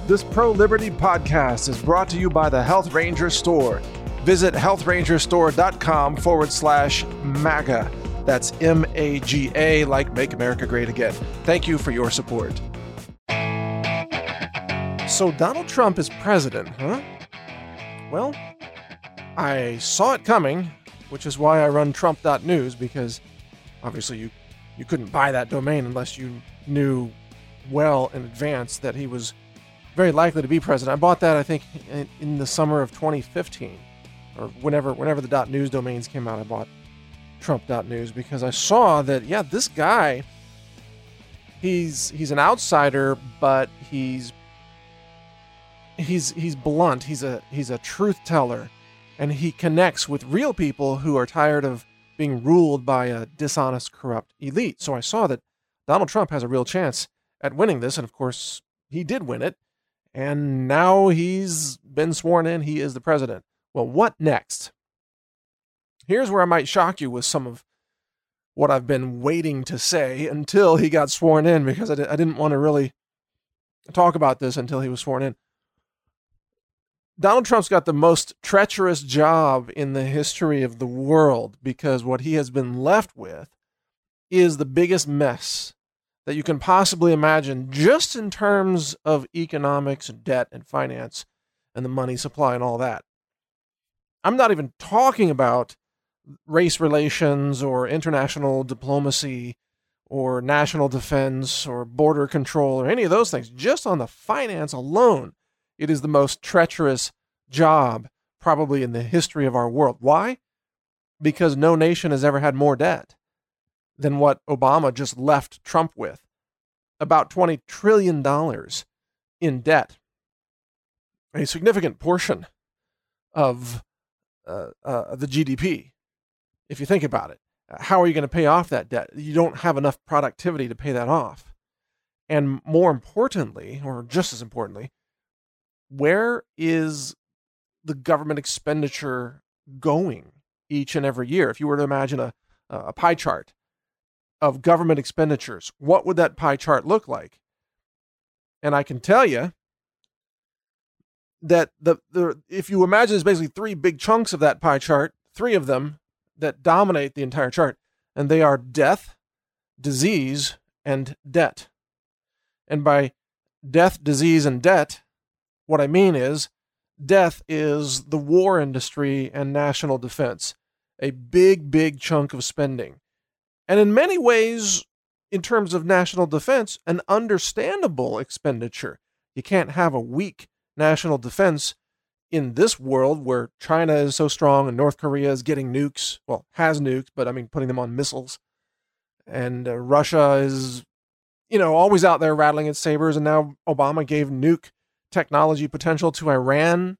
This pro-liberty podcast is brought to you by the Health Ranger Store. Visit healthrangerstore.com/MAGA. That's MAGA, like Make America Great Again. Thank you for your support. So Donald Trump is president, huh? Well, I saw it coming, which is why I run Trump.news, because obviously you couldn't buy that domain unless you knew well in advance that he was very likely to be president. I bought that, I think, in the summer of 2015, or whenever the .news domains came out. I bought Trump.news because I saw that, yeah, this guy, he's an outsider, but he's blunt. He's a truth teller, and he connects with real people who are tired of being ruled by a dishonest, corrupt elite. So I saw that Donald Trump has a real chance at winning this, and of course he did win it, and now he's been sworn in. He is the president. Well, what next? Here's where I might shock you with some of what I've been waiting to say until he got sworn in, because I didn't want to really talk about this until he was sworn in. Donald Trump's got the most treacherous job in the history of the world, because what he has been left with is the biggest mess that you can possibly imagine, just in terms of economics and debt and finance and the money supply and all that. I'm not even talking about race relations or international diplomacy or national defense or border control or any of those things. Just on the finance alone, it is the most treacherous job probably in the history of our world. Why? Because no nation has ever had more debt than what Obama just left Trump with. About $20 trillion in debt. A significant portion of the GDP, if you think about it. How are you going to pay off that debt? You don't have enough productivity to pay that off. And more importantly, or just as importantly, where is the government expenditure going each and every year? If you were to imagine a pie chart of government expenditures, what would that pie chart look like? And I can tell you that if you imagine there's basically three big chunks of that pie chart, three of them that dominate the entire chart, and they are death, disease, and debt. And by death, disease, and debt, what I mean is death is the war industry and national defense, a big, big chunk of spending. And in many ways, in terms of national defense, an understandable expenditure. You can't have a weak national defense in this world where China is so strong and North Korea is getting nukes. Well, has nukes, but I mean, putting them on missiles. And Russia is, always out there rattling its sabers. And now Obama gave nuke technology potential to Iran.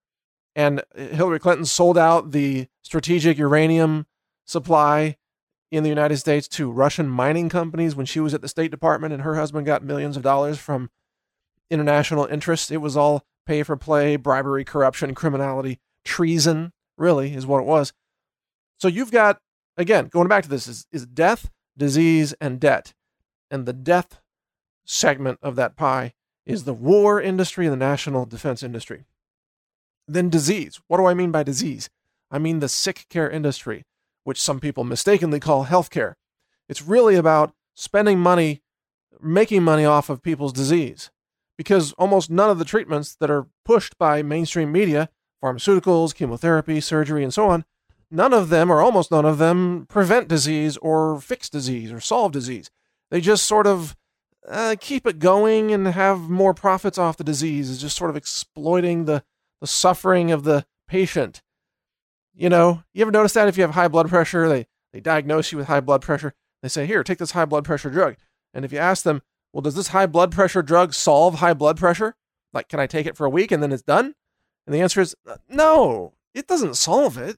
And Hillary Clinton sold out the strategic uranium supply in the United States to Russian mining companies when she was at the State Department, and her husband got millions of dollars from international interests. It was all pay for play, bribery, corruption, criminality, treason, really, is what it was. So you've got, again, going back to this, is death, disease, and debt. And the death segment of that pie is the war industry and the national defense industry. Then disease. What do I mean by disease? I mean the sick care industry, which some people mistakenly call healthcare. It's really about spending money, making money off of people's disease. Because almost none of the treatments that are pushed by mainstream media, pharmaceuticals, chemotherapy, surgery, and so on, none of them, or almost none of them, prevent disease or fix disease or solve disease. They just sort of keep it going and have more profits off the disease. It's just sort of exploiting the suffering of the patient. You ever notice that if you have high blood pressure, they diagnose you with high blood pressure. They say, here, take this high blood pressure drug. And if you ask them, well, does this high blood pressure drug solve high blood pressure? Like, can I take it for a week and then it's done? And the answer is, no, it doesn't solve it.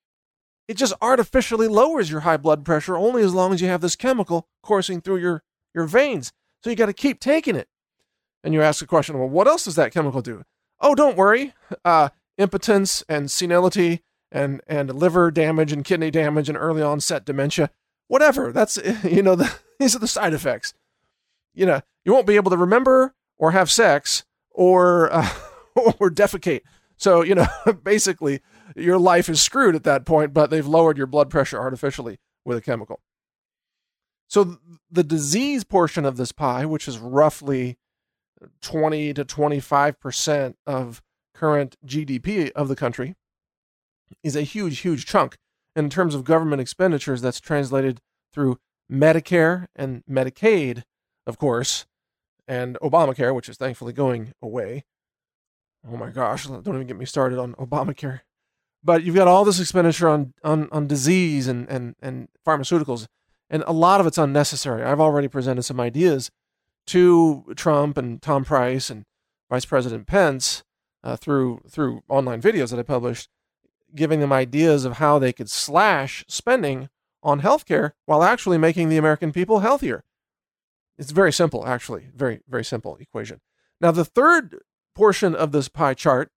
It just artificially lowers your high blood pressure only as long as you have this chemical coursing through your veins. So you got to keep taking it. And you ask the question, well, what else does that chemical do? Oh, don't worry. Impotence and senility and liver damage and kidney damage and early onset dementia, whatever. That's, these are the side effects. You won't be able to remember or have sex or or defecate. So, basically your life is screwed at that point, but they've lowered your blood pressure artificially with a chemical. So the disease portion of this pie, which is roughly 20 to 25% of current GDP of the country, is a huge, huge chunk. In terms of government expenditures, that's translated through Medicare and Medicaid, of course, and Obamacare, which is thankfully going away. Oh my gosh, don't even get me started on Obamacare. But you've got all this expenditure on disease and pharmaceuticals, and a lot of it's unnecessary. I've already presented some ideas to Trump and Tom Price and Vice President Pence through online videos that I published, giving them ideas of how they could slash spending on healthcare while actually making the American people healthier. It's very simple, actually. Very, very simple equation. Now, the third portion of this pie chart,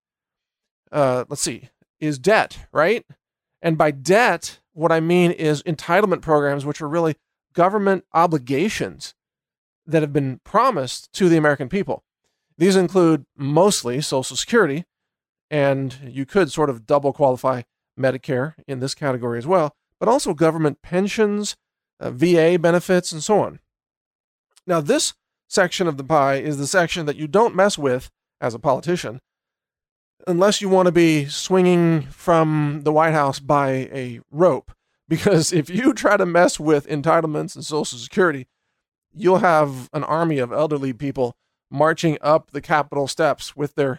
is debt, right? And by debt, what I mean is entitlement programs, which are really government obligations that have been promised to the American people. These include mostly Social Security, and you could sort of double qualify Medicare in this category as well, but also government pensions, VA benefits, and so on. Now, this section of the pie is the section that you don't mess with as a politician unless you want to be swinging from the White House by a rope. Because if you try to mess with entitlements and Social Security, you'll have an army of elderly people marching up the Capitol steps with their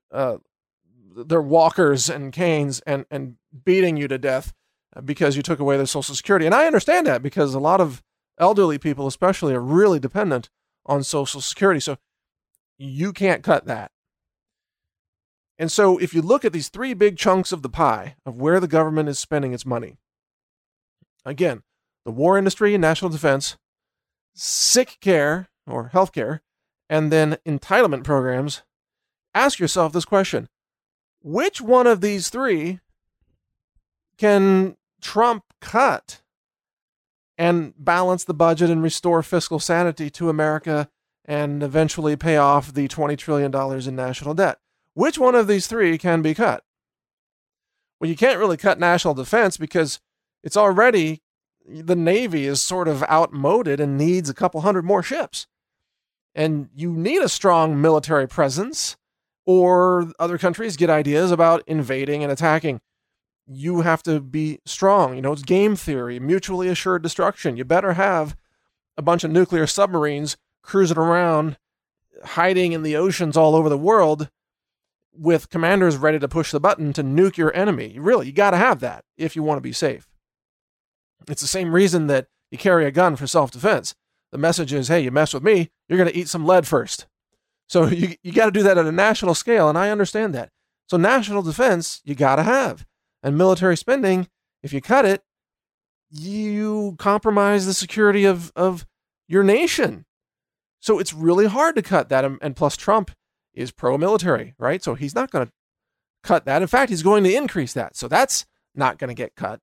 walkers and canes and beating you to death because you took away their Social Security. And I understand that because a lot of elderly people especially are really dependent on Social Security. So you can't cut that. And so if you look at these three big chunks of the pie of where the government is spending its money, again, the war industry and national defense, sick care or health care, and then entitlement programs, ask yourself this question: which one of these three can Trump cut and balance the budget and restore fiscal sanity to America and eventually pay off the $20 trillion in national debt? Which one of these three can be cut? Well, you can't really cut national defense because it's already, the Navy is sort of outmoded and needs a couple hundred more ships. And you need a strong military presence, or other countries get ideas about invading and attacking. You have to be strong. It's game theory, mutually assured destruction. You better have a bunch of nuclear submarines cruising around, hiding in the oceans all over the world, with commanders ready to push the button to nuke your enemy. You got to have that if you want to be safe. It's the same reason that you carry a gun for self-defense. The message is, hey, you mess with me, you're going to eat some lead first. So you got to do that at a national scale, and I understand that. So national defense, you got to have. And military spending, if you cut it, you compromise the security of your nation. So it's really hard to cut that. And plus, Trump is pro-military, right? So he's not going to cut that. In fact, he's going to increase that. So that's not going to get cut.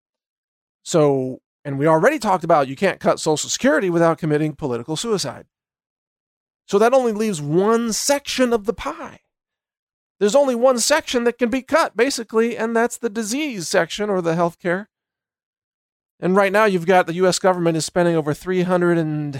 So, and we already talked about you can't cut Social Security without committing political suicide. So that only leaves one section of the pie. There's only one section that can be cut, basically, and that's the disease section or the healthcare. And right now you've got the U.S. government is spending over $320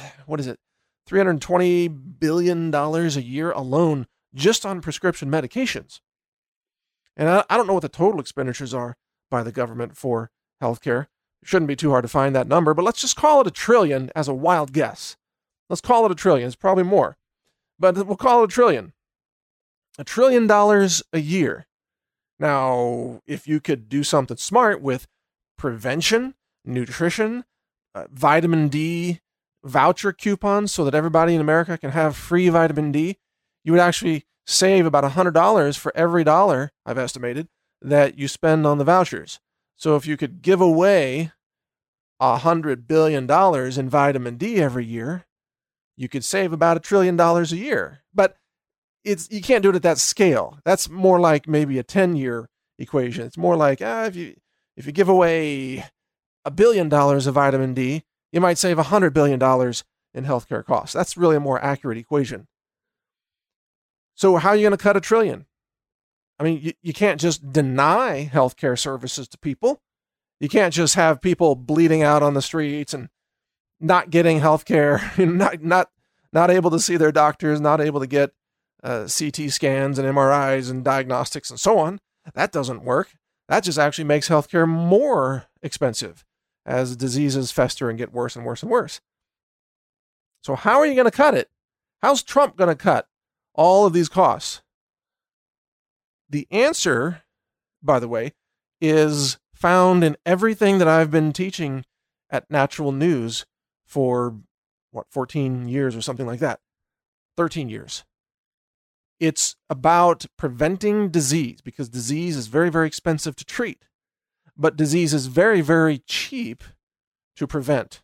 billion a year alone just on prescription medications. And I don't know what the total expenditures are by the government for healthcare. It shouldn't be too hard to find that number, but let's just call it $1 trillion as a wild guess. Let's call it $1 trillion. It's probably more, but we'll call it $1 trillion. $1 trillion a year. Now, if you could do something smart with prevention, nutrition, vitamin D voucher coupons so that everybody in America can have free vitamin D, you would actually save about $100 for every dollar, I've estimated, that you spend on the vouchers. So if you could give away $100 billion in vitamin D every year, you could save about $1 trillion a year. But you can't do it at that scale. That's more like maybe a 10-year equation. It's more like if you give away $1 billion of vitamin D, you might save $100 billion in healthcare costs. That's really a more accurate equation. So how are you going to cut $1 trillion? I mean, you can't just deny healthcare services to people. You can't just have people bleeding out on the streets and not getting healthcare, not able to see their doctors, not able to get CT scans and MRIs and diagnostics and so on. That doesn't work. That just actually makes healthcare more expensive as diseases fester and get worse and worse and worse. So how are you going to cut it? How's Trump going to cut all of these costs? The answer, by the way, is found in everything that I've been teaching at Natural News for, 14 years or something like that, 13 years. It's about preventing disease, because disease is very, very expensive to treat, but disease is very, very cheap to prevent.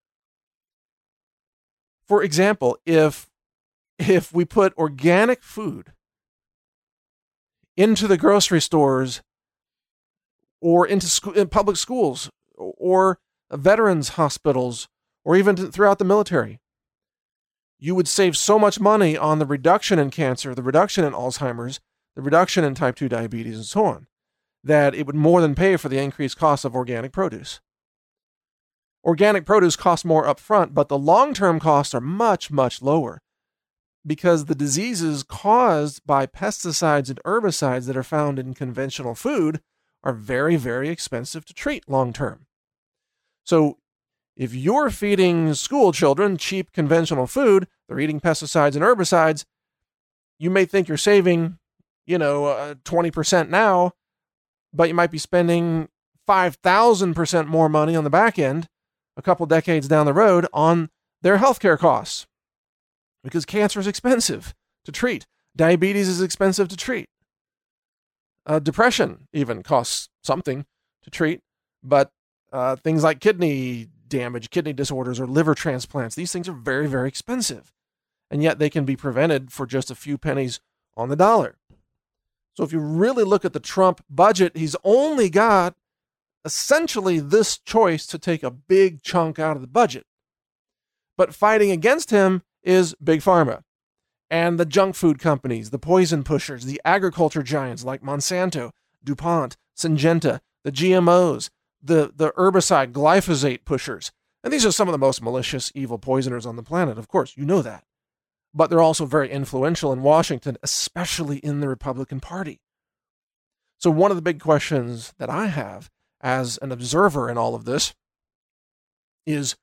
For example, if we put organic food into the grocery stores or into public schools or veterans hospitals or even throughout the military, you would save so much money on the reduction in cancer, the reduction in Alzheimer's, the reduction in type 2 diabetes, and so on, that it would more than pay for the increased cost of organic produce. Organic produce costs more upfront, but the long-term costs are much, much lower, because the diseases caused by pesticides and herbicides that are found in conventional food are very, very expensive to treat long-term. So if you're feeding school children cheap conventional food, they're eating pesticides and herbicides, you may think you're saving, 20% now, but you might be spending 5,000% more money on the back end a couple decades down the road on their healthcare costs. Because cancer is expensive to treat. Diabetes is expensive to treat. Depression even costs something to treat. But things like kidney damage, kidney disorders, or liver transplants, these things are very, very expensive. And yet they can be prevented for just a few pennies on the dollar. So if you really look at the Trump budget, he's only got essentially this choice to take a big chunk out of the budget. But fighting against him is Big Pharma and the junk food companies, the poison pushers, the agriculture giants like Monsanto, DuPont, Syngenta, the GMOs, the herbicide glyphosate pushers. And these are some of the most malicious, evil poisoners on the planet, of course, you know that. But they're also very influential in Washington, especially in the Republican Party. So one of the big questions that I have as an observer in all of this is,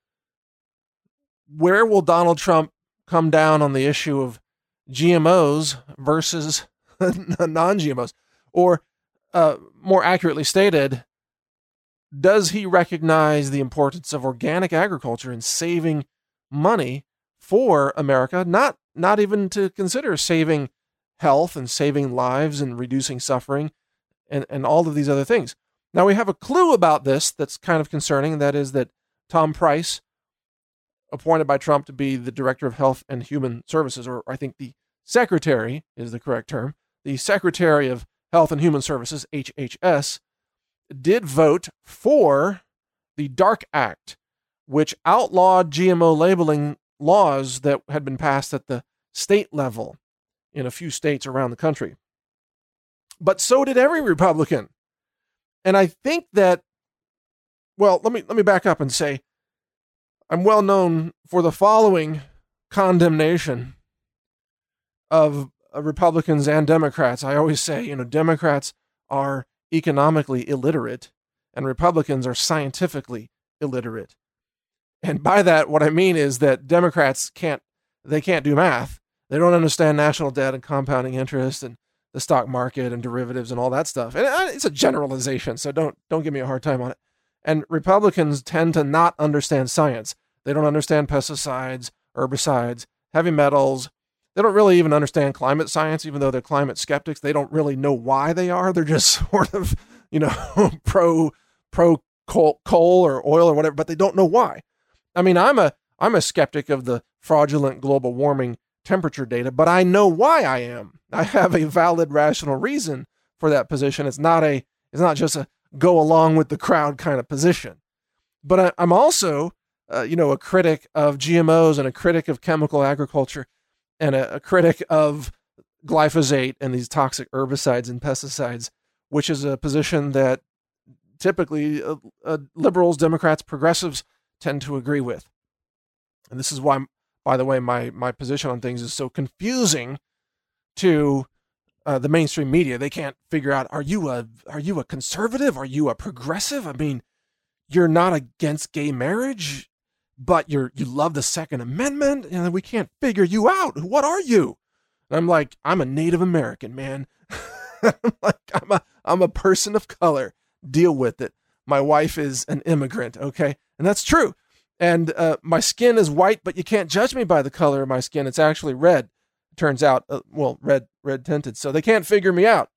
where will Donald Trump come down on the issue of GMOs versus non-GMOs? Or more accurately stated, does he recognize the importance of organic agriculture in saving money for America? Not even to consider saving health and saving lives and reducing suffering and all of these other things. Now, we have a clue about this that's kind of concerning, and that is that Tom Price, appointed by Trump to be the Director of Health and Human Services, or I think the Secretary is the correct term, the Secretary of Health and Human Services, HHS, did vote for the DARK Act, which outlawed GMO labeling laws that had been passed at the state level in a few states around the country. But so did every Republican. And I think that, well, let me back up and say, I'm well known for the following condemnation of Republicans and Democrats. I always say, Democrats are economically illiterate and Republicans are scientifically illiterate. And by that, what I mean is that Democrats can't do math. They don't understand national debt and compounding interest and the stock market and derivatives and all that stuff. And it's a generalization, so don't give me a hard time on it. And Republicans tend to not understand science. They don't understand pesticides, herbicides, heavy metals. They don't really even understand climate science, even though they're climate skeptics. They don't really know why they are. They're just sort of, pro coal or oil or whatever, but they don't know why. I mean, I'm a skeptic of the fraudulent global warming temperature data, but I know why I am. I have a valid, rational reason for that position. It's not just a go along with the crowd kind of position. But I'm also, a critic of GMOs and a critic of chemical agriculture and a critic of, glyphosate and these toxic herbicides and pesticides, which is a position that typically liberals, Democrats, progressives tend to agree with. And this is why, by the way, my position on things is so confusing to the mainstream media. They can't figure out, are you a conservative? Are you a progressive? I mean, you're not against gay marriage, but you love the Second Amendment, and we can't figure you out. What are you? And I'm like, I'm a Native American, man. I'm a person of color. Deal with it. My wife is an immigrant, okay? And that's true. And my skin is white, but you can't judge me by the color of my skin. It's actually red. It turns out, red tinted. So they can't figure me out.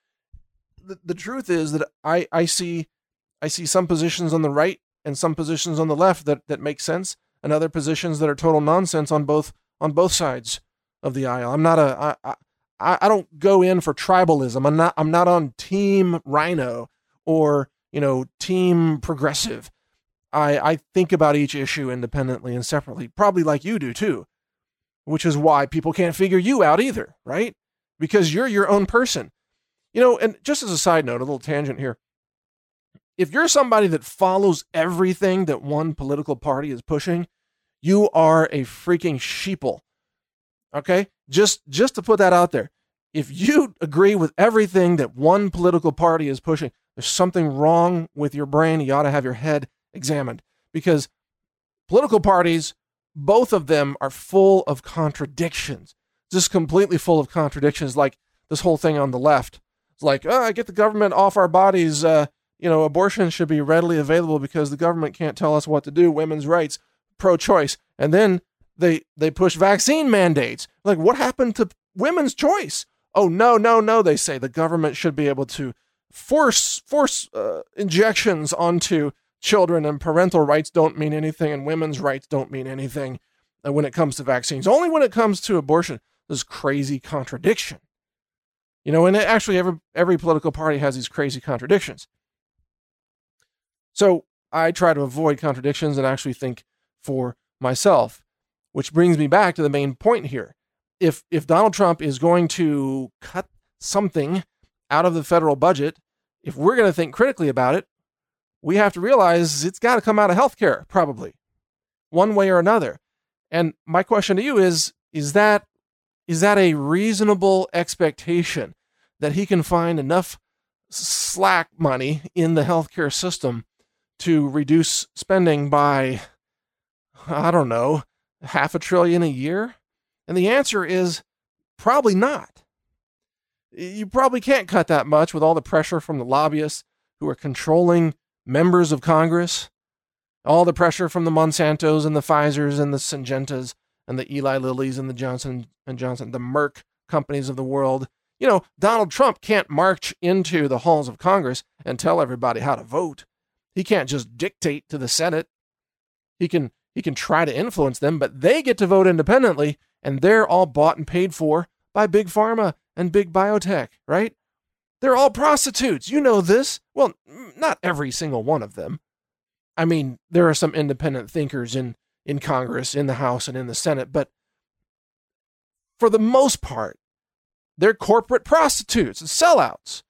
The truth is that I see some positions on the right and some positions on the left that make sense, and other positions that are total nonsense on both sides of the aisle. I don't go in for tribalism. I'm not on Team Rhino or Team Progressive. I think about each issue independently and separately, probably like you do too, which is why people can't figure you out either, right? Because you're your own person. And just as a side note, a little tangent here. If you're somebody that follows everything that one political party is pushing, you are a freaking sheeple. Okay? Just to put that out there. If you agree with everything that one political party is pushing, there's something wrong with your brain. You ought to have your head examined, because political parties, both of them, are full of contradictions, just completely full of contradictions. Like this whole thing on the left. It's like, get the government off our bodies. Abortion should be readily available because the government can't tell us what to do. Women's rights, pro-choice. And then they push vaccine mandates. Like, what happened to women's choice? Oh, no, they say the government should be able to force injections onto children, and parental rights don't mean anything, and women's rights don't mean anything when it comes to vaccines. Only when it comes to abortion, this crazy contradiction. And actually every political party has these crazy contradictions. So I try to avoid contradictions and actually think for myself, which brings me back to the main point here. If Donald Trump is going to cut something out of the federal budget, if we're going to think critically about it, we have to realize it's got to come out of healthcare, probably, one way or another. And my question to you is that a reasonable expectation that he can find enough slack money in the healthcare system to reduce spending by, I don't know, $500 billion a year? And the answer is probably not. You probably can't cut that much with all the pressure from the lobbyists who are controlling members of Congress, all the pressure from the Monsantos and the Pfizers and the Syngentas and the Eli Lillys and the Johnson & Johnson, the Merck companies of the world. Donald Trump can't march into the halls of Congress and tell everybody how to vote. He can't just dictate to the Senate. He can try to influence them, but they get to vote independently, and they're all bought and paid for by big pharma and big biotech, right? They're all prostitutes. You know this. Well, not every single one of them. I mean, there are some independent thinkers in Congress, in the House, and in the Senate, but for the most part, they're corporate prostitutes and sellouts.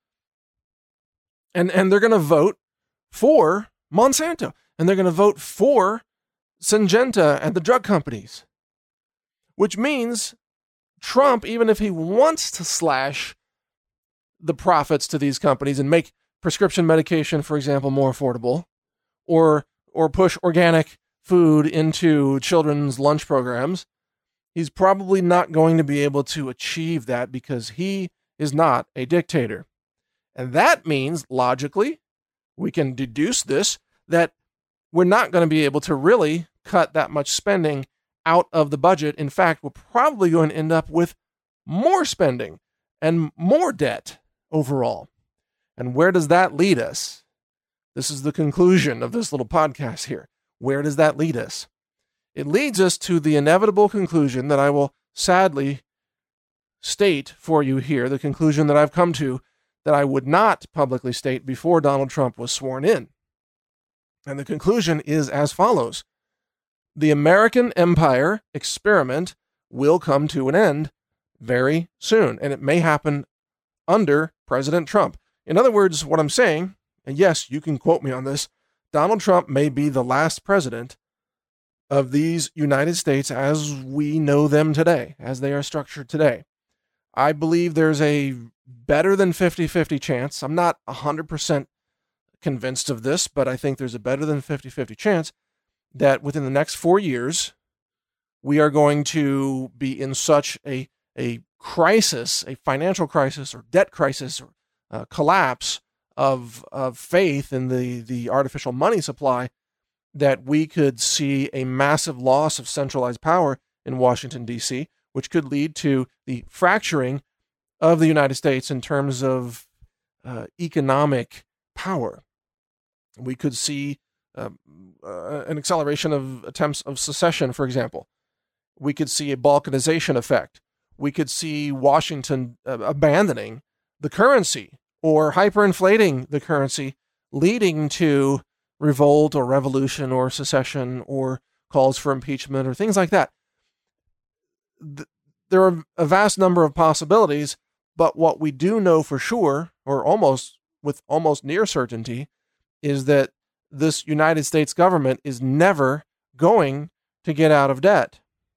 And they're going to vote for Monsanto, and they're going to vote for Syngenta and the drug companies, which means Trump, even if he wants to slash the profits to these companies and make prescription medication, for example, more affordable, or push organic food into children's lunch programs, he's probably not going to be able to achieve that because he is not a dictator. And that means, logically, we can deduce this, that we're not going to be able to really cut that much spending out of the budget. In fact, we're probably going to end up with more spending and more debt overall. And where does that lead us? This is the conclusion of this little podcast here. Where does that lead us? It leads us to the inevitable conclusion that I will sadly state for you here, the conclusion that I've come to that I would not publicly state before Donald Trump was sworn in. And the conclusion is as follows. The American empire experiment will come to an end very soon, and it may happen under President Trump. In other words, what I'm saying, and yes, you can quote me on this, Donald Trump may be the last president of these United States as we know them today, as they are structured today. I believe there's a better than 50-50 chance. I'm not 100% convinced of this, but I think there's a better than 50-50 chance that within the next 4 years, we are going to be in such a crisis, a financial crisis or debt crisis or collapse of faith in the artificial money supply, that we could see a massive loss of centralized power in Washington, D.C., which could lead to the fracturing of the United States in terms of economic power. We could see an acceleration of attempts of secession, for example. We could see a balkanization effect. We could see Washington abandoning the currency or hyperinflating the currency, leading to revolt or revolution or secession or calls for impeachment or things like that. There are a vast number of possibilities, but what we do know for sure, or with almost near certainty, is that this United States government is never going to get out of debt.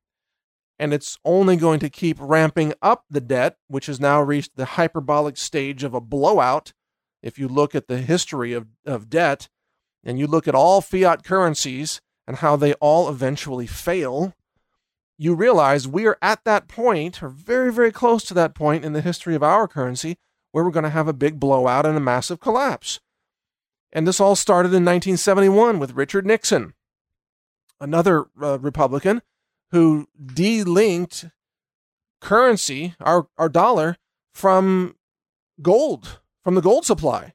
And it's only going to keep ramping up the debt, which has now reached the hyperbolic stage of a blowout. If you look at the history of debt, and you look at all fiat currencies and how they all eventually fail, you realize we are at that point, or very, very close to that point in the history of our currency, where we're going to have a big blowout and a massive collapse. And this all started in 1971 with Richard Nixon, another Republican who delinked currency, our dollar, from gold, from the gold supply.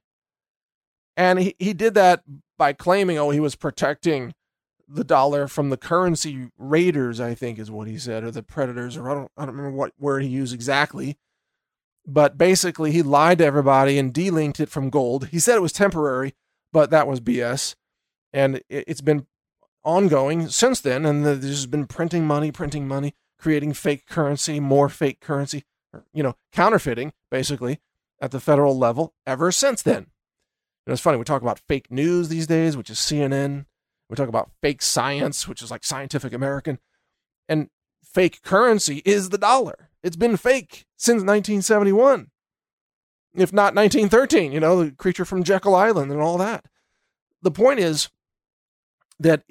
And he did that by claiming, he was protecting the dollar from the currency raiders, I think is what he said, or the predators, or I don't remember what word he used exactly. But basically, he lied to everybody and delinked it from gold. He said it was temporary, but that was BS. And it's been ongoing since then, and there's been printing money, creating fake currency, more fake currency, counterfeiting, basically, at the federal level ever since then. It's funny, we talk about fake news these days, which is CNN. We talk about fake science, which is like Scientific American. And fake currency is the dollar. It's been fake since 1971. If not 1913, the creature from Jekyll Island and all that. The point is that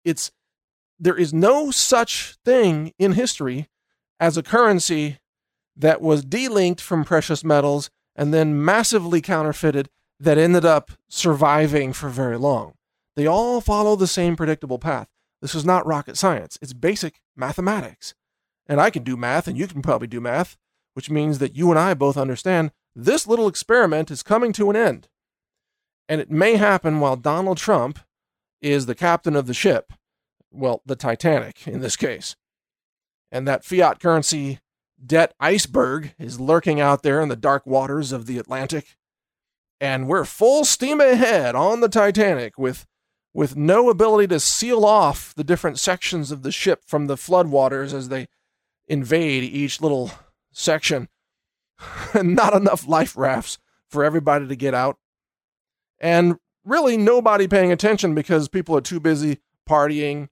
there is no such thing in history as a currency that was delinked from precious metals and then massively counterfeited that ended up surviving for very long. They all follow the same predictable path. This is not rocket science. It's basic mathematics. And I can do math, and you can probably do math, which means that you and I both understand this little experiment is coming to an end. And it may happen while Donald Trump is the captain of the ship. Well, the Titanic in this case. And that fiat currency debt iceberg is lurking out there in the dark waters of the Atlantic. And we're full steam ahead on the Titanic with no ability to seal off the different sections of the ship from the floodwaters as they invade each little section. And not enough life rafts for everybody to get out. And really nobody paying attention because people are too busy partying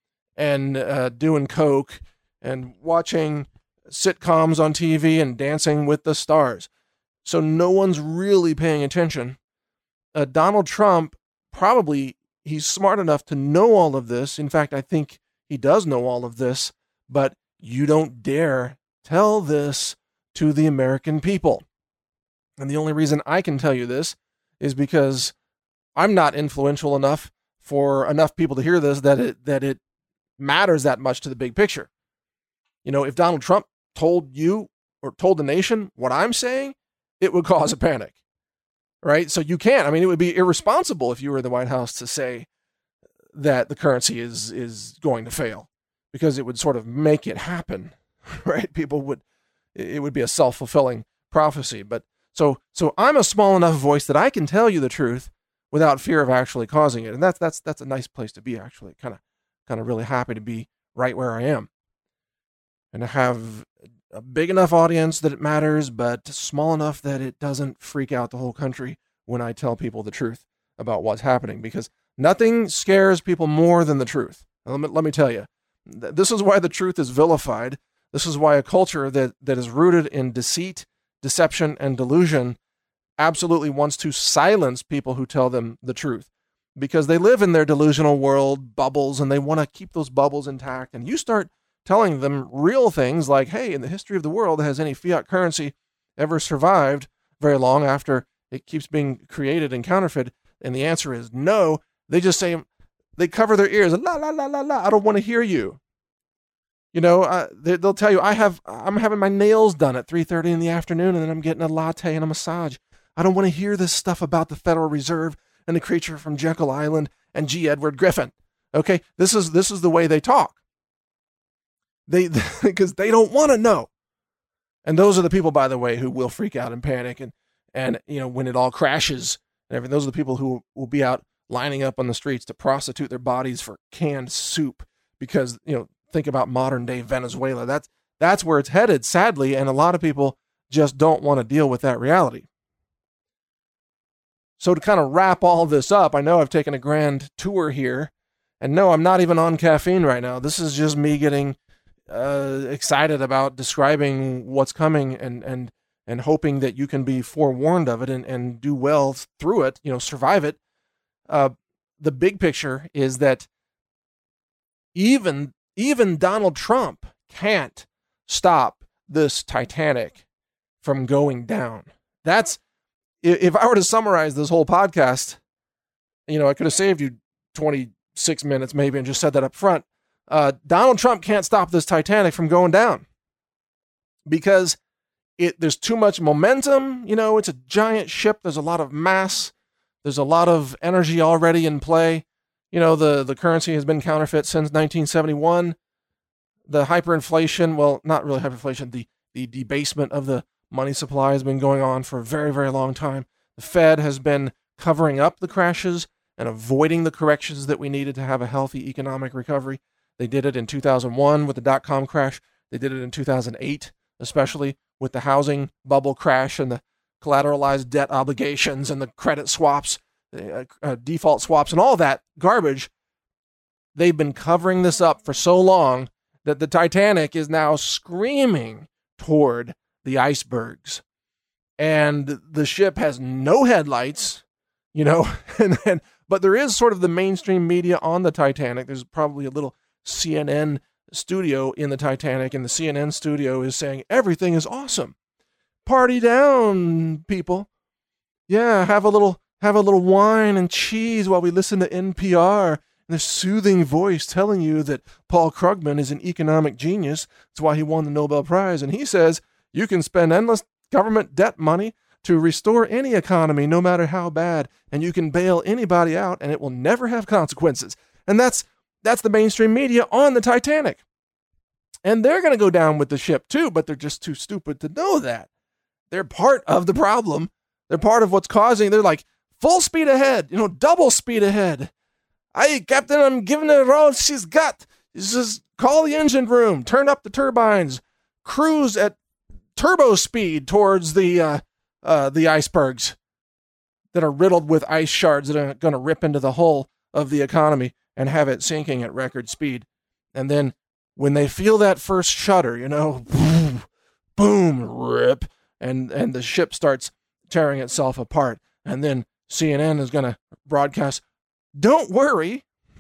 and doing coke and watching sitcoms on TV and Dancing with the Stars. So no one's really paying attention. Donald Trump, probably, he's smart enough to know all of this. In fact, I think he does know all of this, but you don't dare tell this to the American people. And the only reason I can tell you this is because I'm not influential enough for enough people to hear this that it matters that much to the big picture. If Donald Trump told you or told the nation what I'm saying, it would cause a panic, right? So you can't. It would be irresponsible if you were in the White House to say that the currency is going to fail, because it would sort of make it happen, right? It would be a self-fulfilling prophecy. But so I'm a small enough voice that I can tell you the truth without fear of actually causing it. And that's a nice place to be, actually. Kind of really happy to be right where I am. and have a big enough audience that it matters, but small enough that it doesn't freak out the whole country when I tell people the truth about what's happening, because nothing scares people more than the truth. Let me tell you, this is why the truth is vilified. This is why a culture that is rooted in deceit, deception, and delusion absolutely wants to silence people who tell them the truth, because they live in their delusional world bubbles and they want to keep those bubbles intact. And you start telling them real things like, hey, in the history of the world, has any fiat currency ever survived very long after it keeps being created and counterfeited? And the answer is no. They just say, they cover their ears. La, la, la, la, la. I don't want to hear you. They'll tell you, I'm having my nails done at 3:30 in the afternoon, and then I'm getting a latte and a massage. I don't want to hear this stuff about the Federal Reserve and the creature from Jekyll Island and G. Edward Griffin. Okay, this is the way they talk. Because they don't want to know. And those are the people, by the way, who will freak out and panic and when it all crashes and everything. Those are the people who will be out lining up on the streets to prostitute their bodies for canned soup, because think about modern day Venezuela. That's where it's headed, sadly, and a lot of people just don't want to deal with that reality. So to kind of wrap all this up, I know I've taken a grand tour here, and no, I'm not even on caffeine right now. This is just me getting excited about describing what's coming and hoping that you can be forewarned of it and do well through it, survive it. The big picture is that even Donald Trump can't stop this Titanic from going down. That's, if I were to summarize this whole podcast, I could have saved you 26 minutes maybe and just said that up front. Donald Trump can't stop this Titanic from going down because there's too much momentum. It's a giant ship. There's a lot of mass. There's a lot of energy already in play. The currency has been counterfeit since 1971. The hyperinflation, well, not really hyperinflation, the debasement of the money supply has been going on for a very, very long time. The Fed has been covering up the crashes and avoiding the corrections that we needed to have a healthy economic recovery. They did it in 2001 with the dot-com crash. They did it in 2008, especially with the housing bubble crash and the collateralized debt obligations and the credit swaps, default swaps, and all that garbage. They've been covering this up for so long that the Titanic is now screaming toward the icebergs. And the ship has no headlights, but there is sort of the mainstream media on the Titanic. There's probably a little CNN studio in the Titanic, and the CNN studio is saying everything is awesome. Party down, people. Yeah, have a little wine and cheese while we listen to NPR and the soothing voice telling you that Paul Krugman is an economic genius. That's why he won the Nobel Prize. And he says you can spend endless government debt money to restore any economy, no matter how bad, and you can bail anybody out and it will never have consequences. And that's the mainstream media on the Titanic. And they're going to go down with the ship too, but they're just too stupid to know that. They're part of the problem. They're part of what's causing. They're like, full speed ahead, double speed ahead. Aye, Captain, I'm giving her all she's got. Just call the engine room, turn up the turbines, cruise at turbo speed towards the icebergs that are riddled with ice shards that are going to rip into the hull of the economy and have it sinking at record speed. And then when they feel that first shudder, boom, boom, rip, and the ship starts tearing itself apart. And then CNN is going to broadcast, don't worry,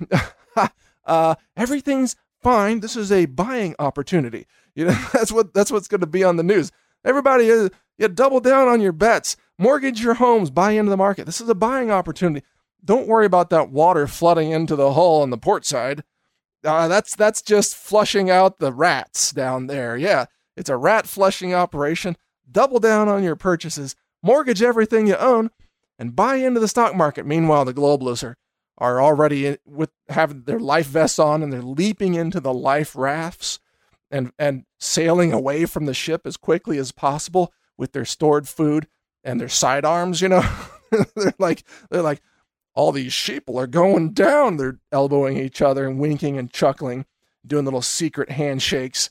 everything's fine. This is a buying opportunity. That's what's going to be on the news. Everybody, you double down on your bets, mortgage your homes, buy into the market. This is a buying opportunity. Don't worry about that water flooding into the hull on the port side. That's just flushing out the rats down there. Yeah, it's a rat flushing operation. Double down on your purchases, mortgage everything you own, and buy into the stock market. Meanwhile, the globalists are already with having their life vests on, and they're leaping into the life rafts and sailing away from the ship as quickly as possible with their stored food and their sidearms. They're like, all these sheeple are going down. They're elbowing each other and winking and chuckling, doing little secret handshakes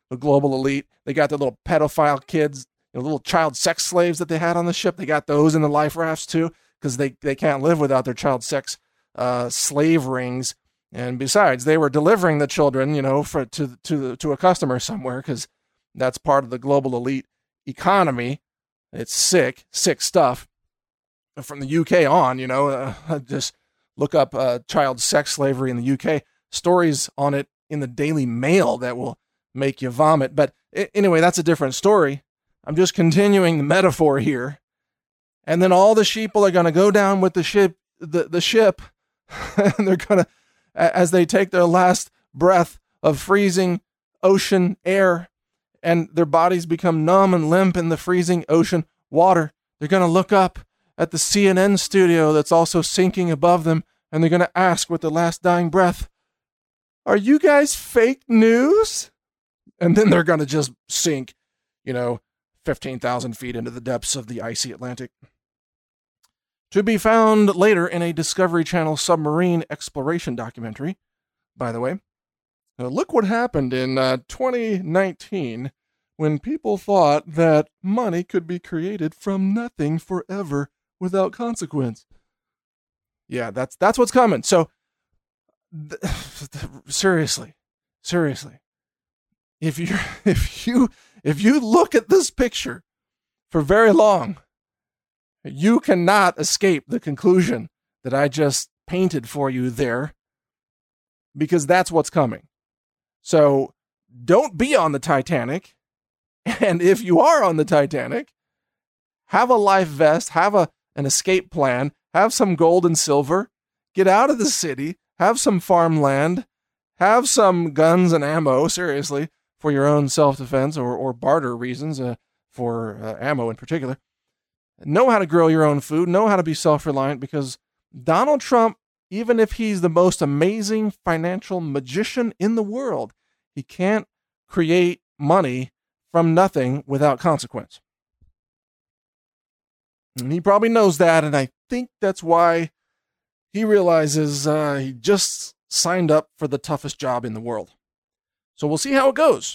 the global elite. They got the little pedophile kids, little child sex slaves that they had on the ship. They got those in the life rafts too, because they can't live without their child sex slave rings. And besides, they were delivering the children, to a customer somewhere, because that's part of the global elite economy. It's sick stuff. From the UK on, just look up child sex slavery in the UK. Stories on it in the Daily Mail that will make you vomit. But anyway, that's a different story. I'm just continuing the metaphor here. And then all the sheeple are going to go down with the ship, and they're going to, as they take their last breath of freezing ocean air, and their bodies become numb and limp in the freezing ocean water, they're going to look up at the CNN studio that's also sinking above them, and they're going to ask with the last dying breath, "Are you guys fake news?" And then they're going to just sink, 15,000 feet into the depths of the icy Atlantic. To be found later in a Discovery Channel submarine exploration documentary, by the way. Now, look what happened in 2019 when people thought that money could be created from nothing forever without consequence. Yeah, that's what's coming. So, seriously, if you look at this picture for very long, you cannot escape the conclusion that I just painted for you there, because that's what's coming. So don't be on the Titanic. And if you are on the Titanic, have a life vest, have an escape plan, have some gold and silver, get out of the city, have some farmland, have some guns and ammo, seriously, for your own self-defense or barter reasons, for ammo in particular. Know how to grow your own food, know how to be self-reliant, because Donald Trump, even if he's the most amazing financial magician in the world, he can't create money from nothing without consequence. And he probably knows that, and I think that's why he realizes he just signed up for the toughest job in the world. So we'll see how it goes.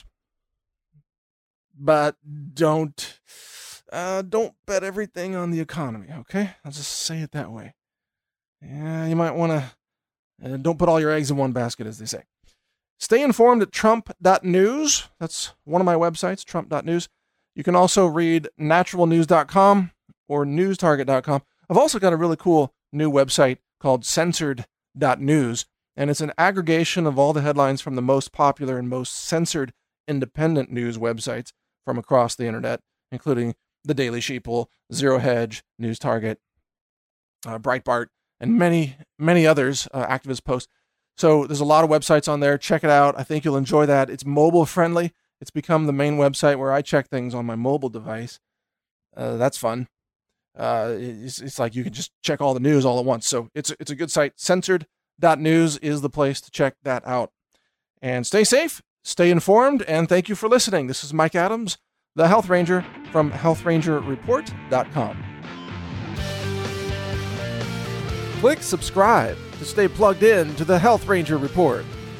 But don't bet everything on the economy, okay? I'll just say it that way. Yeah, you might want to, don't put all your eggs in one basket, as they say. Stay informed at Trump.news. That's one of my websites, Trump.news. You can also read naturalnews.com or newstarget.com. I've also got a really cool new website called censored.news, and it's an aggregation of all the headlines from the most popular and most censored independent news websites from across the internet, including The Daily Sheeple, Zero Hedge, News Target, Breitbart, and many, many others, activist posts. So there's a lot of websites on there. Check it out. I think you'll enjoy that. It's mobile friendly. It's become the main website where I check things on my mobile device. That's fun. It's like you can just check all the news all at once. So it's a good site. Censored.news is the place to check that out. And stay safe, stay informed, and thank you for listening. This is Mike Adams, the Health Ranger from healthrangerreport.com. Click subscribe to stay plugged in to the Health Ranger Report.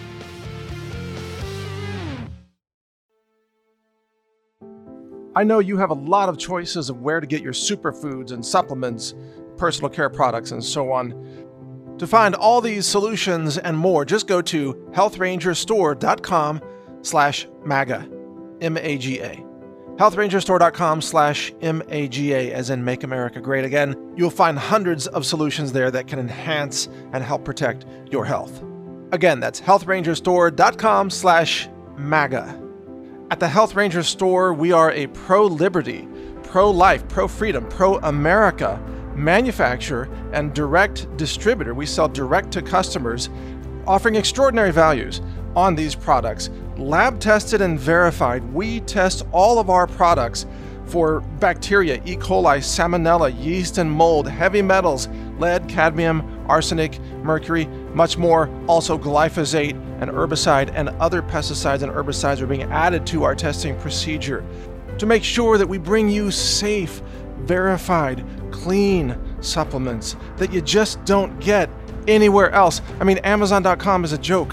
I know you have a lot of choices of where to get your superfoods and supplements, personal care products, and so on. To find all these solutions and more, just go to healthrangerstore.com/MAGA, M-A-G-A. healthrangerstore.com/MAGA, as in Make America Great Again. You'll find hundreds of solutions there that can enhance and help protect your health. Again, that's healthrangerstore.com/MAGA. At the Health Ranger Store, we are a pro-liberty, pro-life, pro-freedom, pro-America manufacturer and direct distributor. We sell direct to customers, offering extraordinary values on these products. Lab tested and verified, we test all of our products for bacteria, E. coli, salmonella, yeast and mold, heavy metals, lead, cadmium, arsenic, mercury, much more. Also glyphosate, an herbicide, and other pesticides and herbicides are being added to our testing procedure to make sure that we bring you safe, verified, clean supplements that you just don't get anywhere else. I mean, Amazon.com is a joke.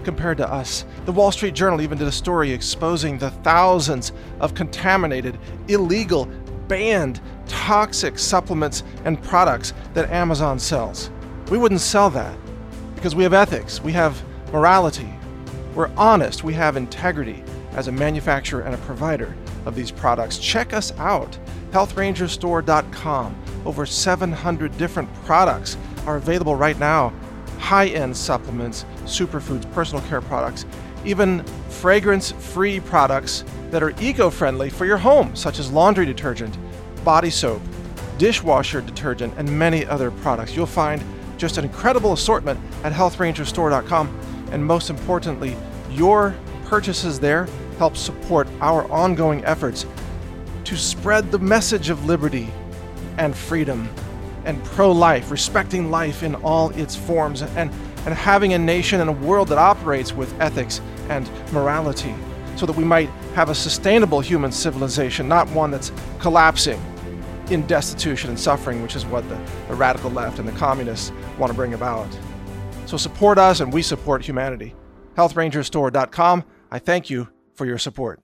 compared to us. The Wall Street Journal even did a story exposing the thousands of contaminated, illegal, banned, toxic supplements and products that Amazon sells. We wouldn't sell that because we have ethics, we have morality, we're honest, we have integrity as a manufacturer and a provider of these products. Check us out, healthrangerstore.com. Over 700 different products are available right now. High-end supplements, superfoods, personal care products, even fragrance-free products that are eco-friendly for your home, such as laundry detergent, body soap, dishwasher detergent, and many other products. You'll find just an incredible assortment at healthrangerstore.com, and most importantly, your purchases there help support our ongoing efforts to spread the message of liberty and freedom and pro-life, respecting life in all its forms, and having a nation and a world that operates with ethics and morality, so that we might have a sustainable human civilization, not one that's collapsing in destitution and suffering, which is what the radical left and the communists want to bring about. So support us and we support humanity. healthrangerstore.com. I thank you for your support.